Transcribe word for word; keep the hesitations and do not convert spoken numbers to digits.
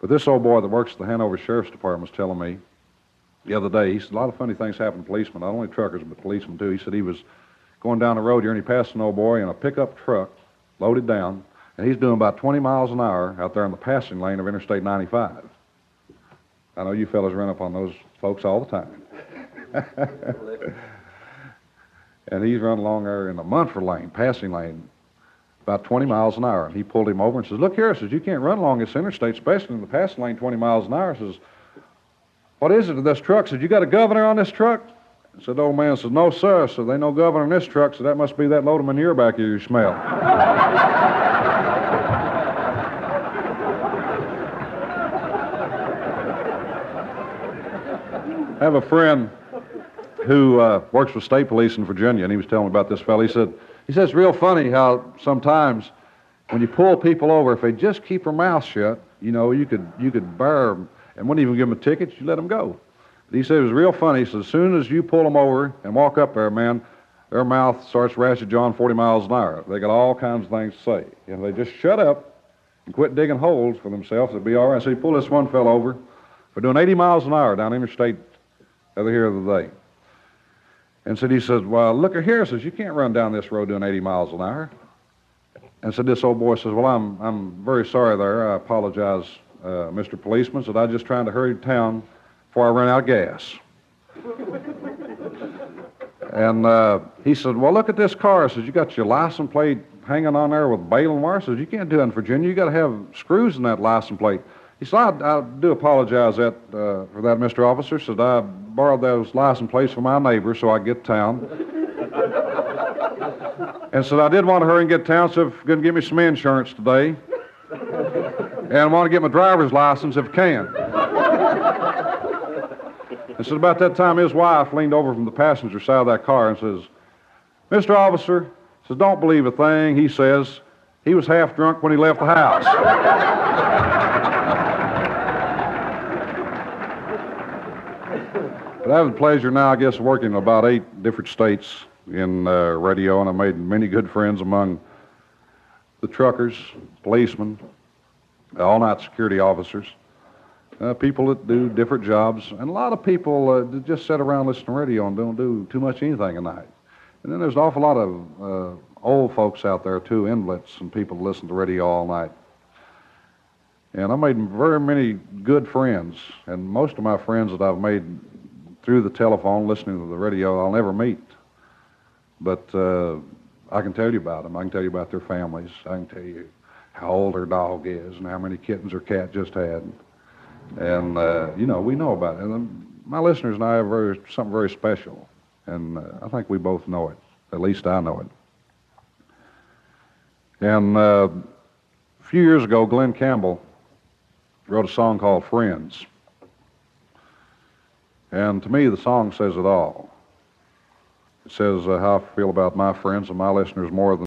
But this old boy that works at the Hanover Sheriff's Department was telling me the other day, he said, a lot of funny things happen to policemen, not only truckers, but policemen too. He said he was going down the road here and he passed an old boy in a pickup truck, loaded down, and he's doing about twenty miles an hour out there in the passing lane of Interstate ninety-five. I know you fellas run up on those folks all the time. And he's running along there in the Munford lane, passing lane, about twenty miles an hour. And he pulled him over and says, look here, says, you can't run along this interstate, especially in the passing lane, twenty miles an hour. Says, what is it to this truck? Said, you got a governor on this truck? I said, the old man says, no, sir. So they no governor on this truck, so that must be that load of manure back here you smell. I have a friend who uh, works for state police in Virginia, and he was telling me about this fellow. He said, he said, it's real funny how sometimes when you pull people over, if they just keep their mouth shut, you know, you could you could bear them and wouldn't even give them a ticket, you let them go. But he said it was real funny. He said, as soon as you pull them over and walk up there, man, their mouth starts ratchet jawing forty miles an hour. They got all kinds of things to say. You know, they just shut up and quit digging holes for themselves. They'll be all right. So he pulled this one fellow over for doing eighty miles an hour down Interstate the other here the other day. And said, he said, well, look here, says, you can't run down this road doing eighty miles an hour. And said, this old boy says, well, I'm I'm very sorry there. I apologize, uh, Mister Policeman. Said, I'm just trying to hurry to town before I run out of gas. And uh, he said, well, look at this car. Says, you got your license plate hanging on there with baling wire. Says, you can't do that in Virginia. You got to have screws in that license plate. He said, I, I do apologize that, uh, for that, Mister Officer. Said, I borrowed those license plates from my neighbor so I could get to town. And said, I did want to hurry and get to town, so if you're going to give me some insurance today. And I want to get my driver's license if I can. And said, about that time, his wife leaned over from the passenger side of that car and says, Mister Officer, says, don't believe a thing he says. He was half drunk when he left the house. But I have the pleasure now, I guess, of working in about eight different states in uh, radio, and I made many good friends among the truckers, policemen, all-night security officers, uh, people that do different jobs, and a lot of people uh, that just sit around listening to radio and don't do too much anything at night. And then there's an awful lot of uh, old folks out there, too, invalids and people that listen to radio all night. And I made very many good friends, and most of my friends that I've made through the telephone, listening to the radio, I'll never meet. But uh, I can tell you about them. I can tell you about their families. I can tell you how old their dog is and how many kittens their cat just had. And, uh, you know, we know about it. And um, my listeners and I have very, something very special. And uh, I think we both know it. At least I know it. And uh, a few years ago, Glenn Campbell wrote a song called Friends. And to me, the song says it all. It says uh, how I feel about my friends and my listeners more than